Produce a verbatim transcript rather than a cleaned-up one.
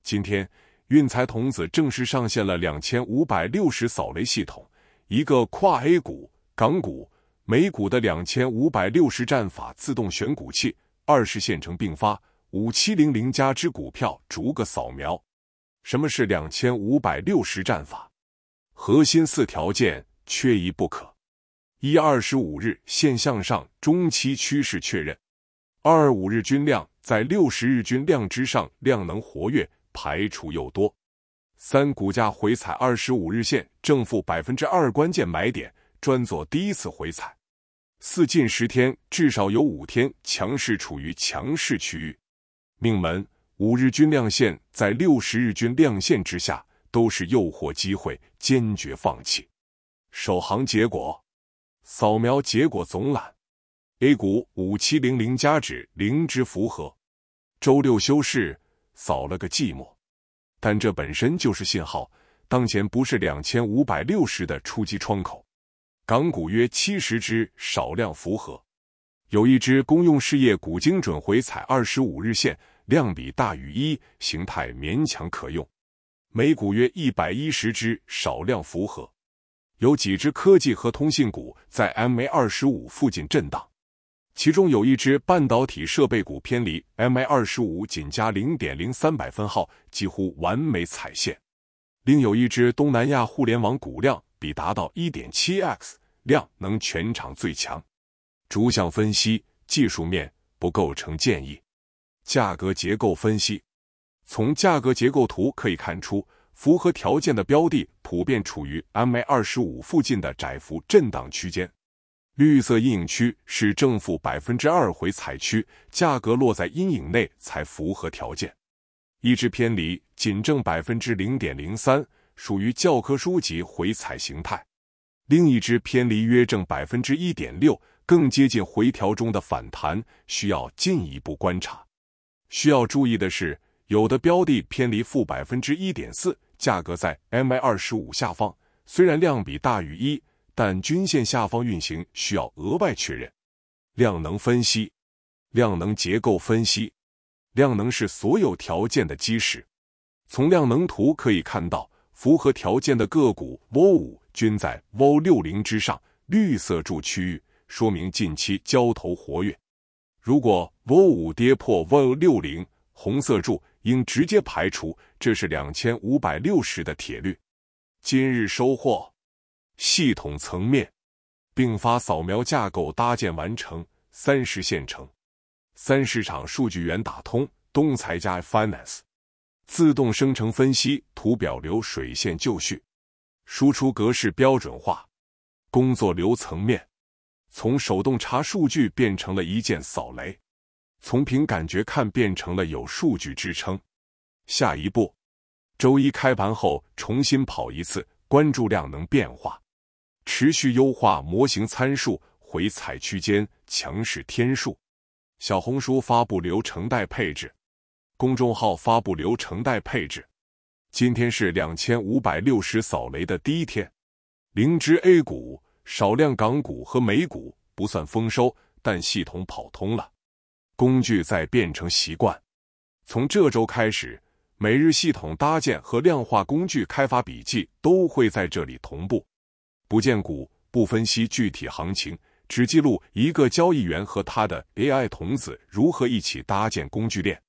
今天，运财童子正式上线了两千五百六十扫雷系统，一个跨 A 股、港股、美股的两千五百六十战法自动选股器，二十线程并发，五七零零加之股票逐个扫描。什么是两千五百六十战法？核心四条件缺一不可。一、二十五日线向上，中期趋势确认。二、五日均量在六十日均量之上，量能活跃，排除又多。三、股价回踩二十五日线，正负 百分之二 关键买点，专做第一次回踩。四、近十天至少有五天强势处于强势区域。命门五日均量线在六十日均量线之下，都是诱惑机会，坚决放弃。首行结果，扫描结果总览。A 股五七零零加指零之符合，周六休市，扫了个寂寞。但这本身就是信号，当前不是两千五百六十的出击窗口。港股约七十只少量符合，有一只公用事业股精准回踩二十五日线，量比大于一，形态勉强可用。美股约一百一十只少量符合，有几只科技和通信股在 M A 二十五 附近震荡，其中有一只半导体设备股偏离 M A 二十五 仅加 零点零三百分号，几乎完美踩线。另有一只东南亚互联网股量比达到 一点七 X， 量能全场最强。逐项分析，技术面不构成建议。价格结构分析，从价格结构图可以看出，符合条件的标的普遍处于 M A 二十五 附近的窄幅震荡区间。绿色阴影区是正负 百分之二 回踩区，价格落在阴影内才符合条件。一只偏离仅正 百分之零点零三， 属于教科书级回踩形态。另一只偏离约正 百分之一点六， 更接近回调中的反弹，需要进一步观察。需要注意的是，有的标的偏离负 百分之一点四， 价格在 M A 二十五 下方，虽然量比大于一，但均线下方运行需要额外确认。量能分析，量能结构分析，量能是所有条件的基石。从量能图可以看到，符合条件的个股 V O 五 均在 V O 六十 之上，绿色柱区域说明近期交投活跃。如果 V O 五 跌破 V O 六十， 红色柱应直接排除，这是两千五百六十的铁律。今日收获，系统层面，并发扫描架构搭建完成，三十线程，三市场数据源打通，东财加 Finance， 自动生成分析图表流水线就绪，输出格式标准化，工作流层面，从手动查数据变成了一键扫雷，从凭感觉看变成了有数据支撑。下一步，周一开盘后重新跑一次，关注量能变化，持续优化模型参数，回踩区间，强势天数。小红书发布流程带配置，公众号发布流程带配置。今天是两千五百六十扫雷的第一天，零只 A 股、少量港股和美股不算丰收，但系统跑通了，工具在变成习惯。从这周开始，每日系统搭建和量化工具开发笔记都会在这里同步。不见股，不分析具体行情，只记录一个交易员和他的 A I 童子如何一起搭建工具链。